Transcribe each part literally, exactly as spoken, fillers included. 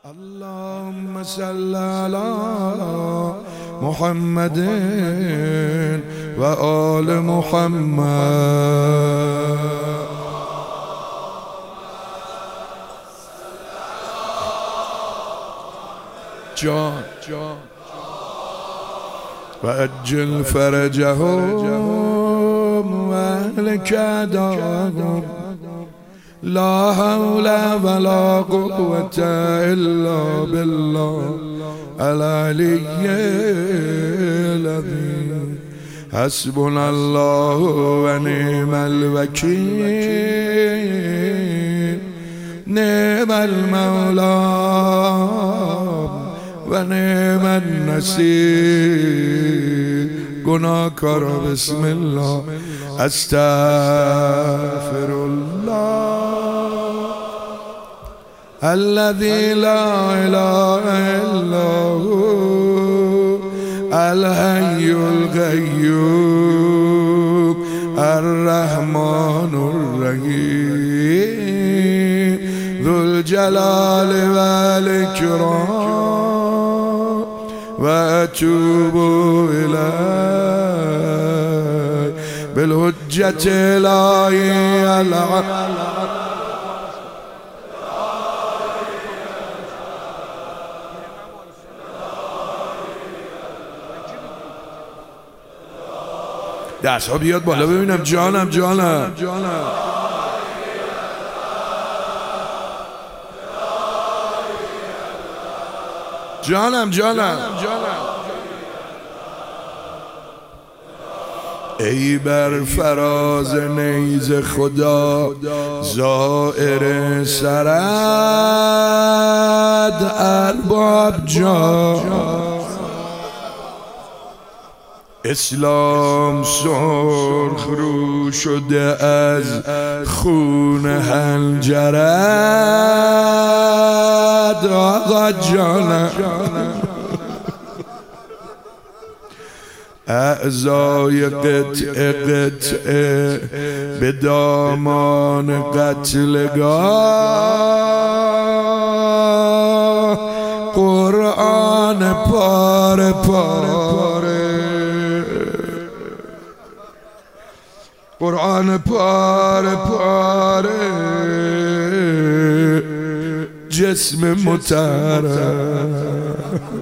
اللهم صل على محمد و آل محمد. جان و اجل فرجهم و اهلک اعداءهم. لا حول ولا قوة الا بالله العلي العظيم. حسبنا الله و نعم الوکیل. نعم المولا و نعم النصیر. گناهکارا بسم الله. استغفر الله الذي لا اله الا هو الحي القيوم الرحمن الرحيم ذو الجلال والاكرام واتوب اليه بالحجة الهی العظیم. دست ها بیاد بالا ببینم. جانم جانم جانم جانم ای بر فراز نیز خدا زائر سرد ارباب جان. اسلام سرخ رو شده از خون حنجرد آقا جانم. اعضای قطعه قطعه به دامان قتلگاه. قرآن پاره پاره قرآن پاره پاره جسم مطهر.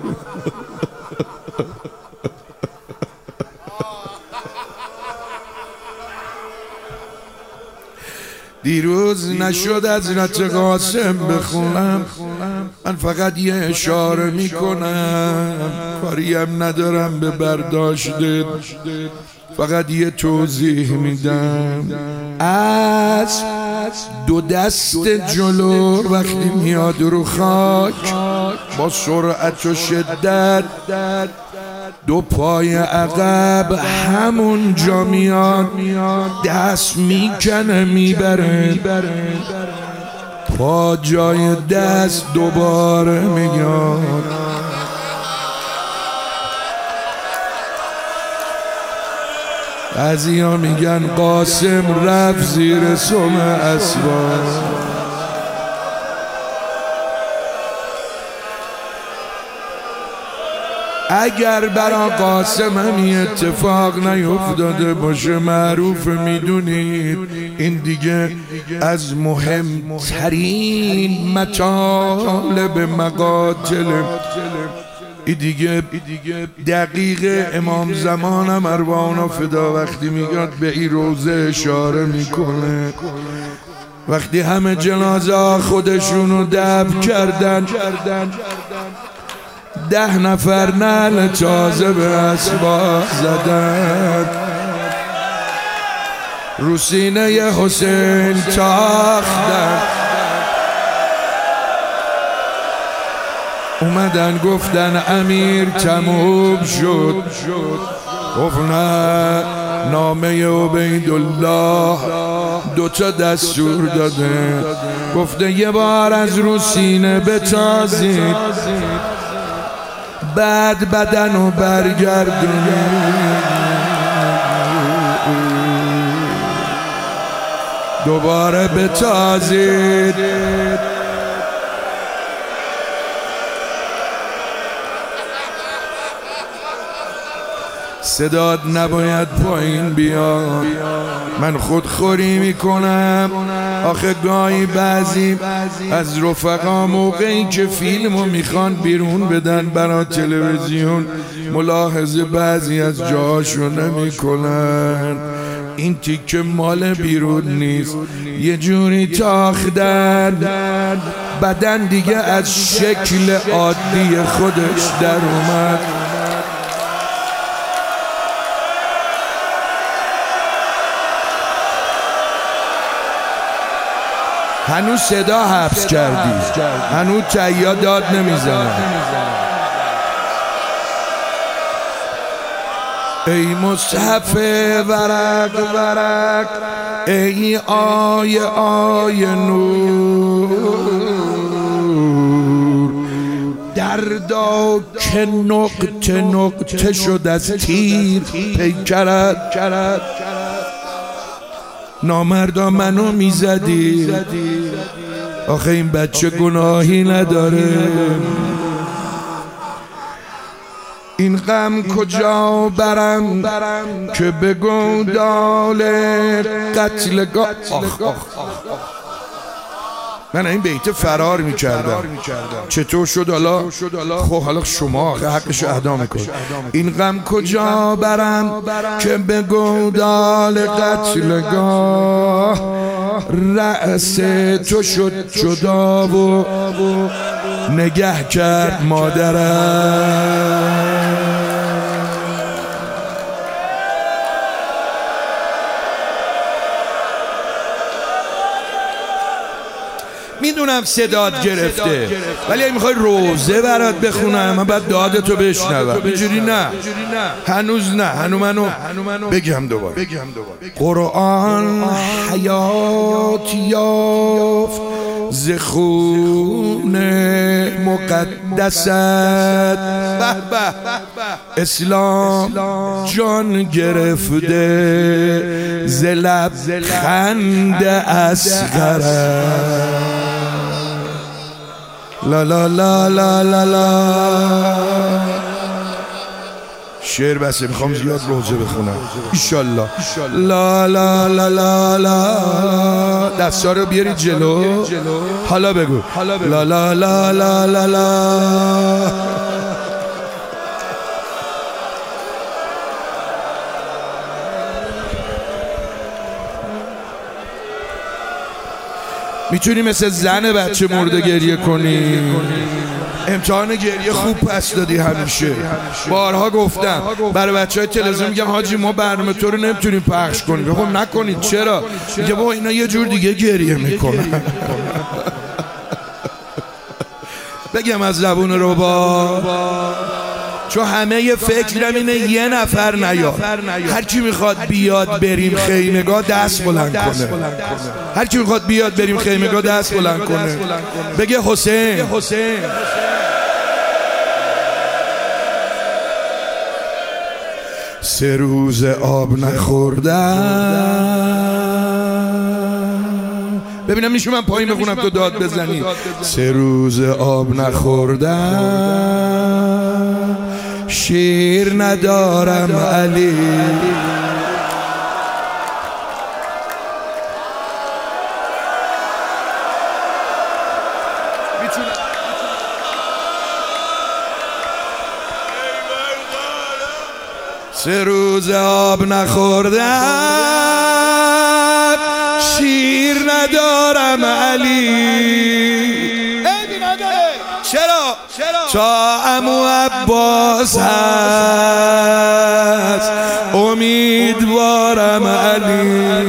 دیروز نشد حضرت قاسم بخونم، من فقط یه اشاره میکنم، کاریم ندارم به برداشتت، فقط یه توضیح میدم. از دو دست جلو وقتی میاد رو خاک با سرعت و شدت، دو پای عقب همون جا میاد، دست میکنه میبره، پا جای دست دوباره میاد. بعضی ها میگن قاسم رفت زیر سم اسباب. اگر برا قاسم همی اتفاق نیفتاده باشه، معروف میدونید این دیگه از مهمترین مطالب مقاتل، این دیگه دقیق امام زمانم ارواحنا فدا وقتی میگاد به این روزه اشاره میکنه. وقتی همه جنازه خودشونو دفن کردن، ده نفر نعل تازه به اسباب زدن، رو سینه حسین تاختن، اومدن گفتن امیر تموم شد. گفت نه، نامه عبیدالله دوتا دستور داده، گفته یه بار از رو سینه بتازید، بعد بدنو برگردونید، دوباره بتازید. صداد نباید پایین بیاد. من خودخوری میکنم آخه گاهی بعضی از رفقا موقعی که فیلمو میخوان بیرون بدن برای تلویزیون ملاحظه بعضی از جاهاشو نمیکنن. این تیکه مال بیرون نیست، یه جوری تاختن بدن دیگه از شکل عادی خودش در اومد. هنوز صدا حبس کردی، هنوز تهیه داد نمیزنه. ای مصحف ورق ورق، ای آیه آیه نور، دردا که نقطه نقطه شد از تیر پیکرت. نامردا منو میزدی، آخه این بچه گناهی نداره. این غم کجا برم که به گودال قتلگاه. آخ آخ من این بیت فرار میکردم، چطور شد حالا؟ خب حالا شما حقش اهدا میکن. این غم کجا برم که به گودال قتلگاه، رأس تو شد جدا و نگه کرد مادرم. میدونم صدات گرفته، ولی اگه میخوای روزه برات بخونم من باید دادتو بشنوم. اینجوری نه، هنوز نه، هنو منو بگم دوباره. قرآن حیات یافت ز خون مقدست، اسلام جان گرفته ز لب خند اصغر. لا لا لا لا لا لا. شعر بسه، میخوام زیاد روزه بخونم ایشالله. لا لا لا لا لا. دستا رو بیارید جلو، حالا بگو لا لا لا لا لا لا. میتونی مثل زن بچه مرده گریه کنی. امتحان گریه خوب پس دادی همیشه. بارها گفتم برای بچه های تلویزیون میگم حاجی ما برنامه تو رو نمیتونیم پخش کنیم. خب نکنید. چرا؟ میگه با اینا یه جور دیگه گریه میکنن. بگم از زبون رو با چون همه یه فکرم اینه یه نفر نیاد. هر کی میخواد بیاد بریم خیمگاه دست بلند کنه. هر کی میخواد بیاد بریم خیمگاه دست بلند کنه. بگه حسین. سه روز آب نخوردم. ببینم میشه من پایین بخونم تو داد بزنی. سه روز آب نخوردم، شیر ندارم علی. سه روز آب نخوردم، شیر ندارم علی. چرا؟ تا عمو عباس هست امیدوارم علی.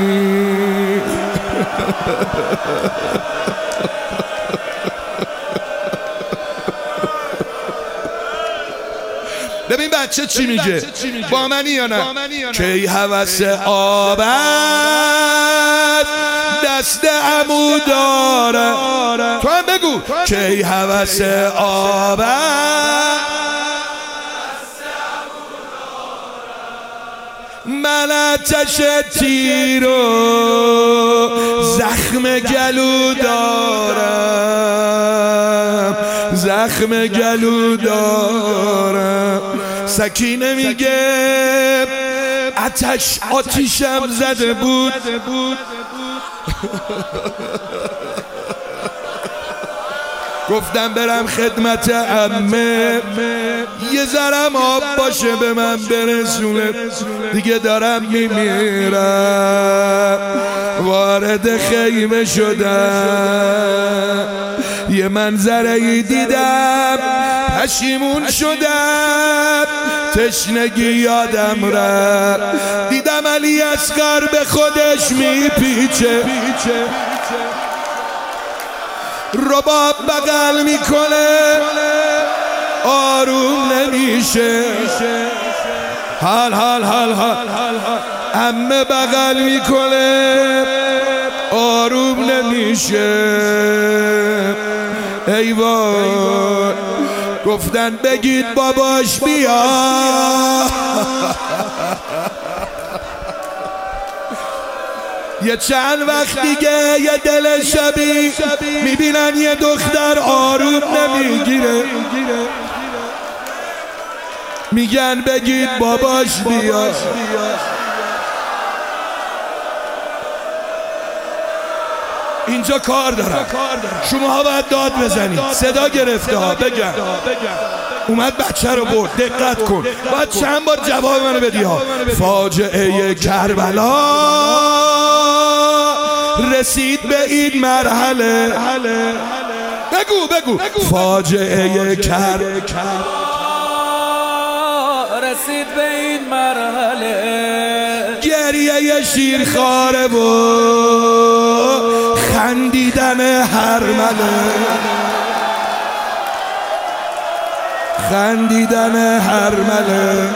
ببین بچه چی میگه با منی یا نه؟ کی هوس آبت دست عمو داره. تو هم بگو کی هوس آبت من آتش تیر و زخم گلو دارم، زخم گلو دارم. سکینه میگه آتش آتیشم زده بود گفتم برم خدمت عمه یه ذرم آب باشه به من برسونه دیگه دارم میمیرم. وارد خیمه شدم یه منظره دیدم پشیمون شدم تشنگی یادم رفت دیدم علی اصغر به خودش میپیچه رباب بغل میکنه آروم نمیشه حال حال حال حال عمه بغل میکنه آروم نمیشه. ای وای گفتن بگید باباش بیا یه چند وقت دیگه یه دل شبی میبینن یه دختر آروم نمیگیره میگن بگید باباش بیا. اینجا کار دارم شما ها باید داد بزنید صدا گرفته ها بگم اومد بچه رو برد دقت کن باید چند بار جواب منو بدی ها. فاجعه کربلا رسید به این مرحله بگو بگو فاجعه کربلا رسید به این مرحله گریه شیرخواره و خندیدن هرمله خندیدن هرمله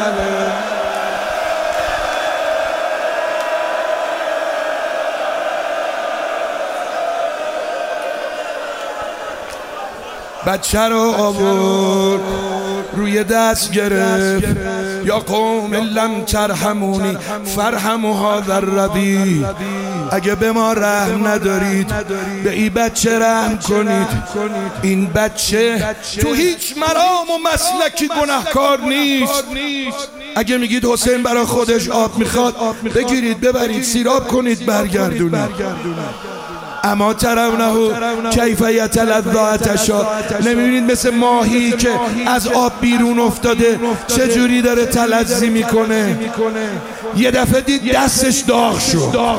بچه رو آورد روی دست گرفت یا قوم لم ترحمونی فرحموا هذا الربی اگه به ما رحم ندارید به این بچه رحم کنید. این بچه تو هیچ مرام و مسلکی گناهکار نیست. اگه میگید حسین برای خودش آب میخواد بگیرید ببرید سیراب کنید برگردونید. اما ترونه کیف یتلذا عطشا نمیبینید مثل ماهی که از آب بیرون افتاده چجوری داره تلذی میکنه. یه دفعه دید دستش داغ شد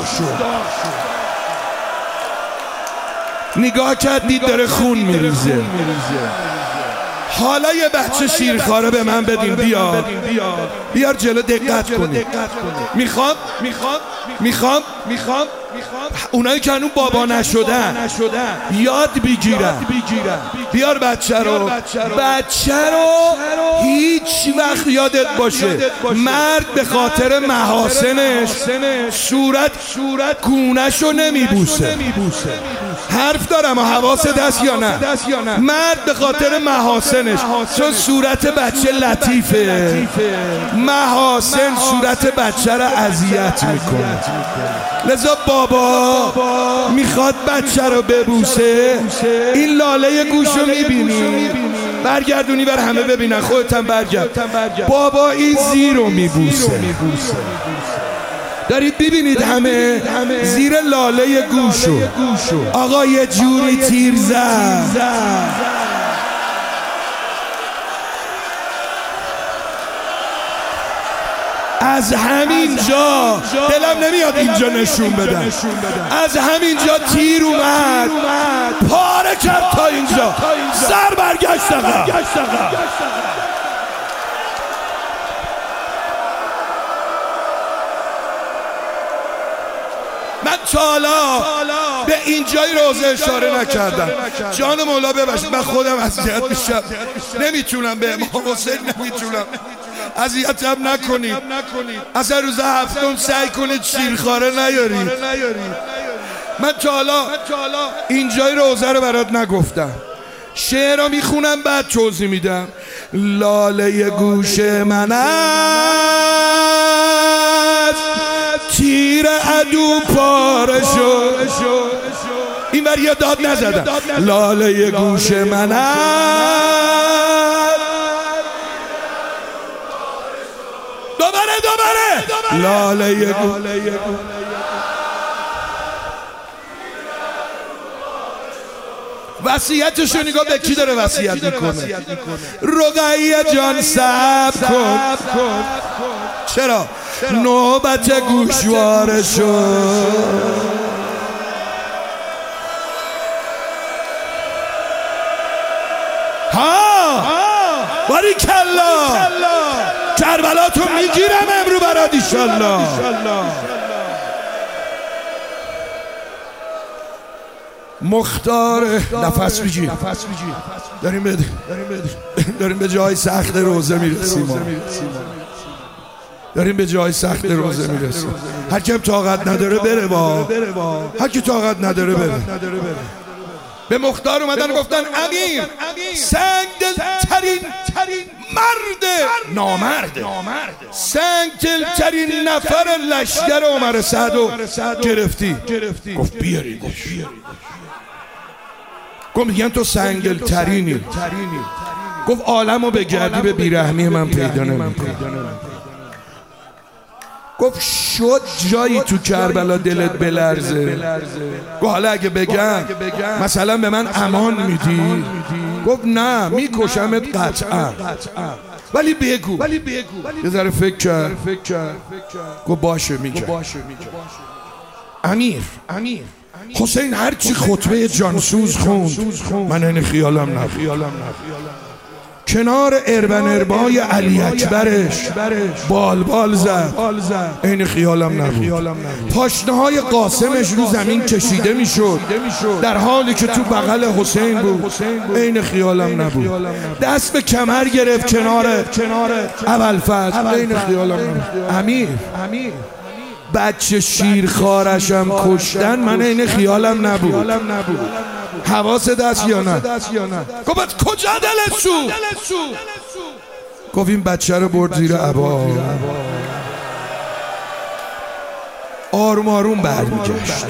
نگاه کرد دید داره خون میریزه. حالا یه بچه شیرخواره به من بدین بیار بیار جلو دقت کنید. میخوام میخوام میخوام میخوام اونایی که هنوز بابا نشدن یاد بگیرن. بیار بچه رو بچه رو هیچ وقت یادت باشه مرد به خاطر محاسنش صورت صورت گونه‌شو نمیبوسه. حرف دارم و حواست هست یا نه؟ مرد به خاطر محاسنش چون صورت بچه لطیفه محاسن صورت بچه رو اذیت میکنه. لذا بابا میخواد بچه رو ببوسه این لاله گوشو میبینی برگردونی بر همه ببینن خودتم برگرد. بابا این زیرو میبوسه دارید ببینید همه زیر لاله گوشو آقا یه جوری تیر زد از همین جا دلم نمیاد اینجا نشون بدم از همین جا تیر اومد پاره کرد تا اینجا سر برگشت آقا. من تا حالا به این جای روزه اشاره نکردم. جان مولا ببخشید من خودم اذیت میشم نمیتونم به امام حسین نمیتونم اذیتم نکنید. اصلا روز هفتم سعی کنید شیرخواره نیارید. من تا حالا این جای روزه رو برات نگفتم. شعر رو میخونم بعد توضیح میدم. لاله گوش من است تیر عدو پاره شد. این بر یه داد نزدم. لاله گوش من است دوباره دوباره لاله گل. وصیتشو نگاه به کی داره وصیت میکنه؟ رقیه جان صبر کن. چرا؟ نوبت گوشواره شد. ها باری کلا کربلا تو میگیرم امرو برات ایشالله. مختار نفس بگیر. داریم به داریم به جای سخت روزه میرسیم. داریم به جای سخت روزه میرسیم. هر کی طاقت نداره بره. با هر کی طاقت نداره بره. به مختار اومدن گفتن امیر سنگ دلترین مرد نامرد سنگ دلترین نفر لشکر عمر سعدو گرفتی. گفت بیاریدش. گفت میگن تو سنگ دلترینی. گفت عالمو بگردی به بیرحمی من پیدا نمی‌کنی. گفت شد جایی تو کربلا دلت بلرزه؟ گفت حالا اگه بگم مثلا به من امان میدی؟ گفت نه میکشمت قطعا، ولی بگو. یه ذره فکر کرد. گفت باشه میگم. امیر حسین هرچی خطبه جانسوز خوند من این خیالم نبود. کنار اربن اربای علی اکبرش بال بال زد این خیالم نبود. پاشنه های قاسمش رو زمین کشیده میشد در حالی که تو بغل حسین بود این خیالم نبود. دست به کمر گرفت کنار ابوالفضل این خیالم نبود. امیر بچه شیرخوارشم کشتن من این خیالم نبود. حواس دست یا نه؟ گفت کجا دلت سو؟ گفت این بچه رو برد زیر عبا. آروم آروم برمیگشت.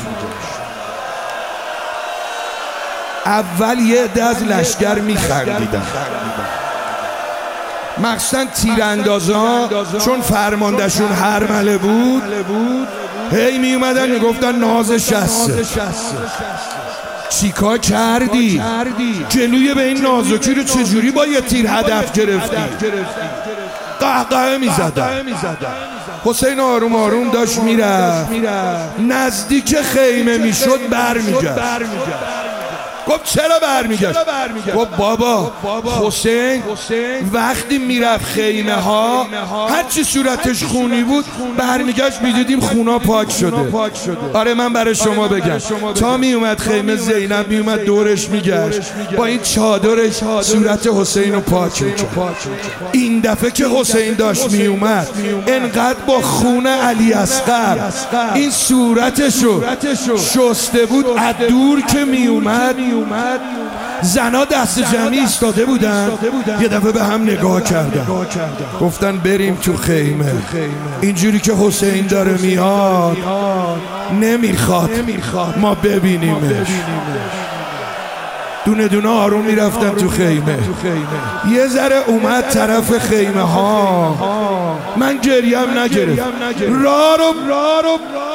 اول یه عده از لشکر میخندیدن، مخصوصا تیراندازا، چون فرماندهشون هرمله بود هی می اومدن میگفتن ناز شسته. چیکار کردی؟ جلوی به این نازکی رو چجوری با یه تیر هدف گرفتی؟ قهقه میزدن. حسین آروم آروم داشت میرفت، نزدیک خیمه میشد برمیگشت. گفت چرا برمیگشت؟ گفت بابا حسین وقتی میرفت خیمه ها هرچی صورتش خونی بود برمیگشت میدیدیم خونا پاک شده. آره من برای شما بگم تا میومد خیمه زینب میومد دورش میگشت با این چادرش صورت حسین رو پاک میکرد. این دفعه که حسین داشت میومد انقدر با خون علی اصغر این صورتشو شسته بود از دور که میومد زنا دست جمعی ایستاده بودن یه دفعه به هم نگاه کردن گفتن بریم تو خیمه. اینجوری که حسین داره میاد نمیخواد ما ببینیمش. دونه دونه آروم میرفتن تو خیمه. یه ذره اومد طرف خیمه ها من گریم نگرفت. رارو رارو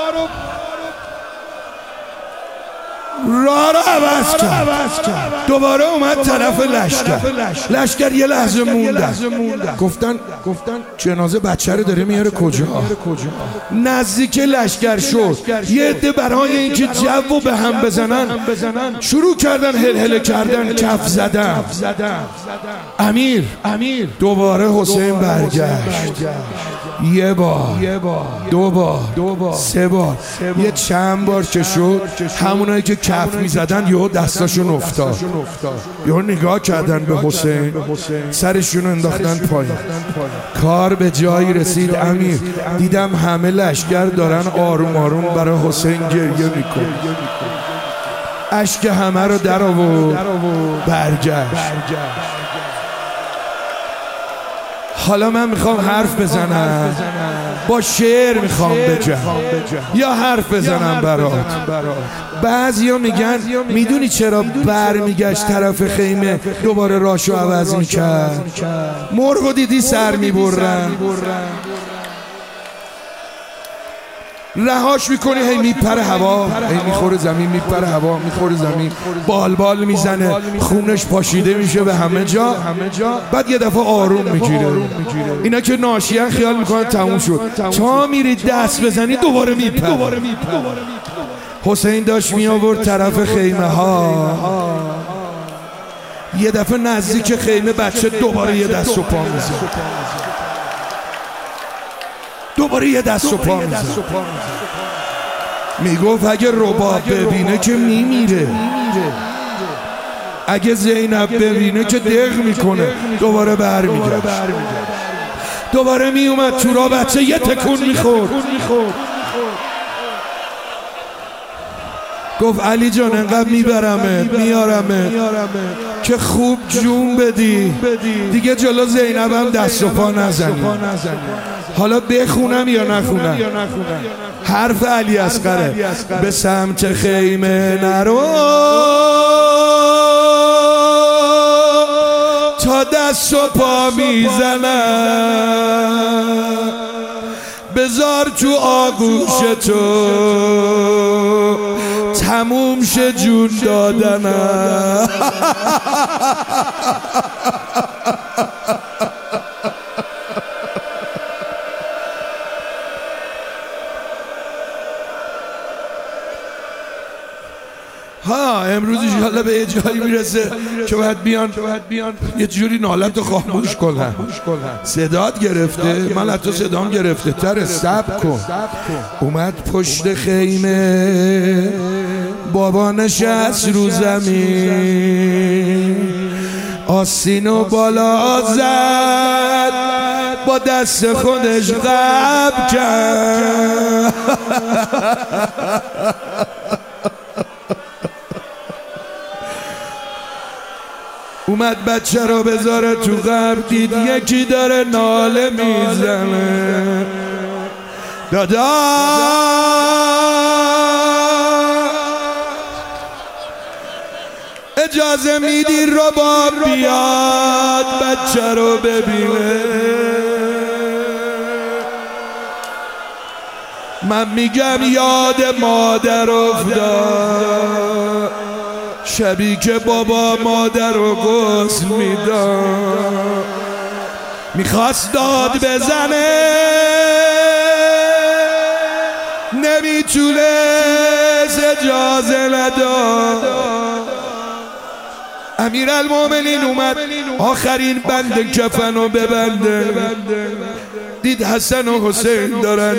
راه رو عوض کرد. دوباره اومد طرف لشکر. لشکر یه لحظه موندن. گفتن جنازه بچه رو داره میاره کجا؟ نزدیک لشکر شد. یه عده برای اینکه جو به هم بزنن شروع کردن هلهله کردن، کف زدن. امیر دوباره حسین برگشت. یه بار دو بار سه بار یه چند بار که شد همونایی که کف میزدن یهو دستاشون افتاد. یهو نگاه کردن به حسین، سرشون انداختن پایین. کار به جایی رسید. امیر دیدم همه لشکر دارن آروم آروم برای حسین گریه میکن. اشک همه رو در آورد برگشت. حالا من میخوام حرف بزنم، با شعر میخوام بگم یا حرف بزنم برات. بعضیا میگن میدونی چرا برمیگشت طرف خیمه دوباره راشو عوض میکرد؟ مرغو دیدی سر میبرن، رهاش میکنی هی میپره هوا، هی میخوره زمین، میپره هوا، میخوره زمین، بال بال میزنه، خونش پاشیده میشه به همه جا. بعد یه دفعه آروم میگیره. اینا که ناشیان خیال میکنن تموم شد، تا میری دست بزنی دوباره میپره. حسین داشت میآورد طرف خیمه ها، یه دفعه نزدیک خیمه بچه دوباره یه دست و پا میزنه، دوباره یه دست و پا میزنه. میگفت اگه رباب ببینه که میمیره، اگه زینب ببینه که دق میکنه. دوباره برمیگشت، دوباره میومد تو را، بچه یه تکون میخورد. گفت علی جان انقدر میبرمت میارمت که خوب جون بدی، دیگه جلو زینبم دست و پا نزنی. حالا بخونم یا نخونم؟ حرف علی اصغره. به سمت خیمه نرو تا دست و پا میزنم، بذار تو آغوش تو تموم شه جون دادنم. ها امروز انشاءالله به یه جایی میرسه که باید بیان یه جوری نالت رو خاموش کنن. صدات گرفته، من حتی صدام گرفته تره، صبر کن. اومد پشت خیمه، بابا نشست رو زمین، آستینو بالا زد، با دست خودش قبل کرد. اومد بچه رو بذاره تو قبر، دید یکی داره ناله میزنه، دادا اجازه میدی رباب بیاد بچه رو ببینه؟ من میگم یاد مادر افتاد، شبی که بابا مادر رو غسل میداد، میخواست داد بزنه نمیتونست، اجازه نداد. امیرالمومنین اومد آخرین بند کفن رو ببنده، دید حسن و حسین دارن